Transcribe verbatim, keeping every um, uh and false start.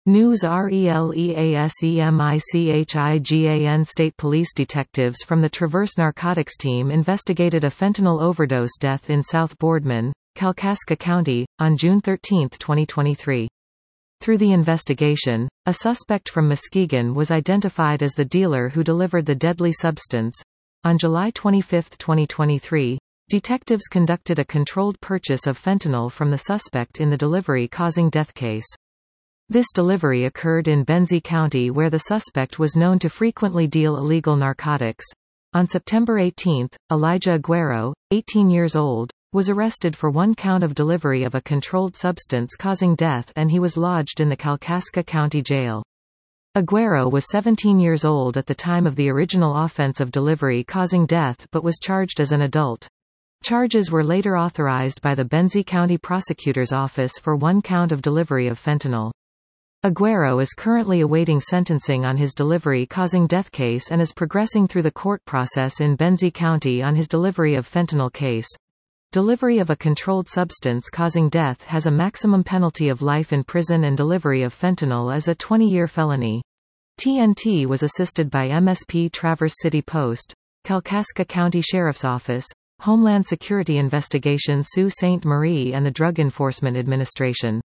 News RELEASEMICHIGAN State Police detectives from the Traverse Narcotics Team investigated a fentanyl overdose death in South Boardman, Kalkaska County, on June thirteenth twenty twenty-three. Through the investigation, a suspect from Muskegon was identified as the dealer who delivered the deadly substance. On July twenty-fifth twenty twenty-three, detectives conducted a controlled purchase of fentanyl from the suspect in the delivery-causing death case. This delivery occurred in Benzie County, where the suspect was known to frequently deal illegal narcotics. On September eighteenth, Elijah Aguero, eighteen years old, was arrested for one count of delivery of a controlled substance causing death, and he was lodged in the Kalkaska County Jail. Aguero was seventeen years old at the time of the original offense of delivery causing death but was charged as an adult. Charges were later authorized by the Benzie County Prosecutor's Office for one count of delivery of fentanyl. Aguero is currently awaiting sentencing on his delivery-causing death case and is progressing through the court process in Benzie County on his delivery of fentanyl case. Delivery of a controlled substance causing death has a maximum penalty of life in prison, and delivery of fentanyl is a twenty-year felony. T N T was assisted by M S P Traverse City Post, Kalkaska County Sheriff's Office, Homeland Security Investigation Sault Ste. Marie and the Drug Enforcement Administration.